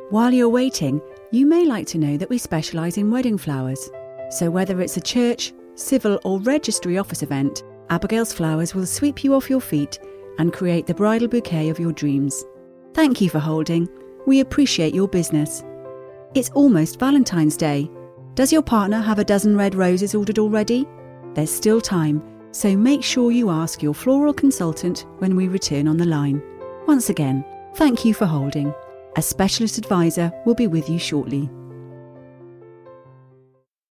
While you're waiting, you may like to know that we specialise in wedding flowers. So whether it's a church, civil or registry office event, Abigail's Flowers will sweep you off your feet and create the bridal bouquet of your dreams. Thank you for holding. We appreciate your business. It's almost Valentine's Day. Does your partner have a dozen red roses ordered already? There's still time, so make sure you ask your floral consultant when we return on the line. Once again, thank you for holding. A specialist advisor will be with you shortly.